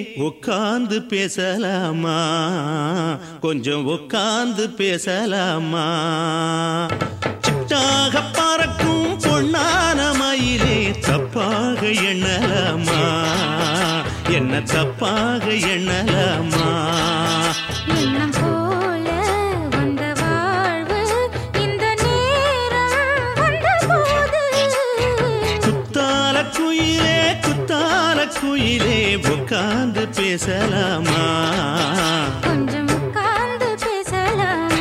உட்கார்ந்து பேசலாமா கொஞ்சம் உட்கார்ந்து பேசலாமா சிட்டாக பறக்கும் பொன்னான மயிலே தப்பாக எண்ணலாமா என்ன தப்பாக எண்ணலாமா எண்ணம் போல வந்த வாழ்வு இந்த நேரம் வந்தபோது குத்தால குயிலே உட்கார்ந்து பேசலாமா கொஞ்சம் உட்கார்ந்து பேசலாமா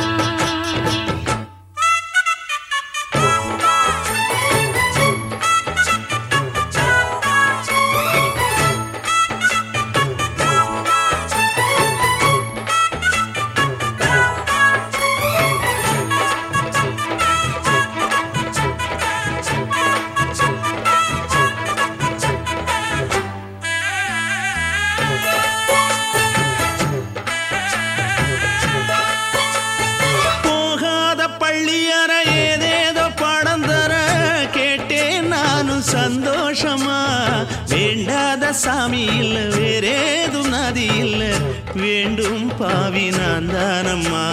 சந்தோஷமா வேண்டாத சாமி இல்ல வேறேதும் நதி இல்ல வேண்டும் பாவி நான் தானம்மா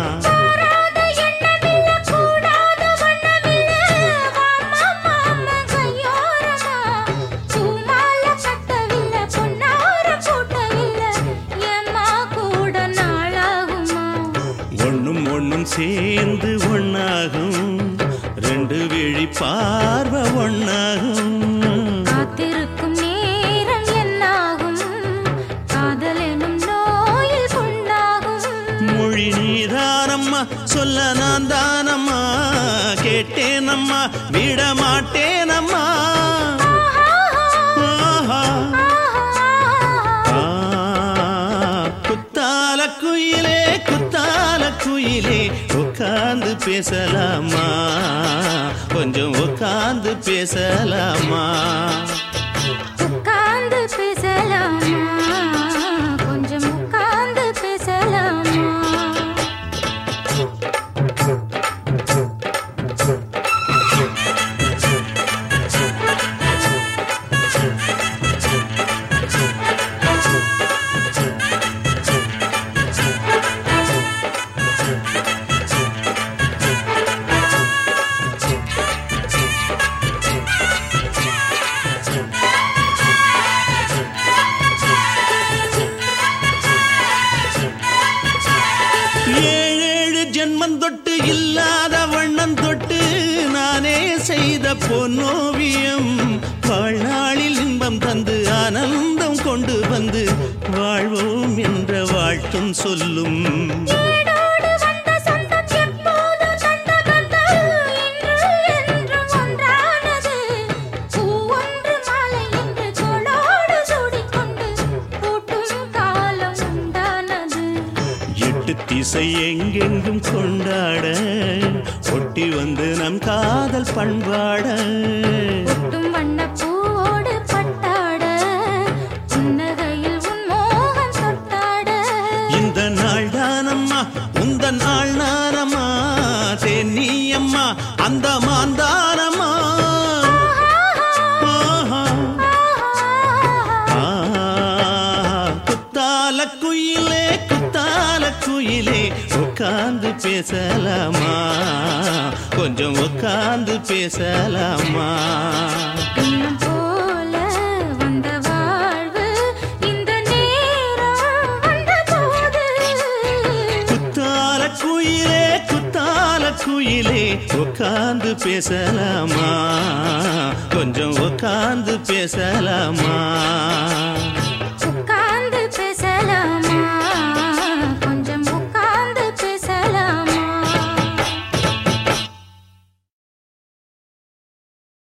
ஒண்ணும் ஒண்ணும் சேர்ந்து ஒண்ணாகும் ரெண்டு விழி பார்வை ஒண்ணாகும் காத்திருக்கும் நேரம் என்னாகும் காதல் எனும் நோயில் கொண்டாகும் மொழி நீதானம்மா சொல்ல நான் தானம்மா கேட்டேனம்மா விட மாட்டேனம்மா குத்தால குயிலே உட்கார்ந்து பேசலாமா கொஞ்சம் உட்கார்ந்து பேசலாமா உட்கார்ந்து பேசலாமா கொஞ்சம் உட்கார்ந்து பேசலாமா ஜென்மம் தொட்டு இல்லாத வண்ணம் தொட்டு நானே செய்த பொன்னோவியம் வாழ்நாளில் இன்பம் தந்து ஆனந்தம் கொண்டு வந்து வாழ்வோம் என்ற வாழ்த்தும் சொல்லும் திசை எங்கெங்கும் கொண்டாட ஒட்டி வந்து நம் காதல் பண்பாட ஒட்டும் வண்ண பூவோடு பட்டாட புன்னகையில் உன் மோகம் தொட்டாட இந்த நாள் தானம்மா உந்த நாள் நானம்மா தென்னியம்மா அந்த மாந்தானம்மா குயிலே உட்கார்ந்து பேசலாமா கொஞ்சம் உட்கார்ந்து பேசலாமா எண்ணம் போல வந்த வாழ்வு இந்த நேரம் வந்தபோது குத்தால குயிலே உட்கார்ந்து பேசலாமா கொஞ்சம் உட்கார்ந்து பேசலாமா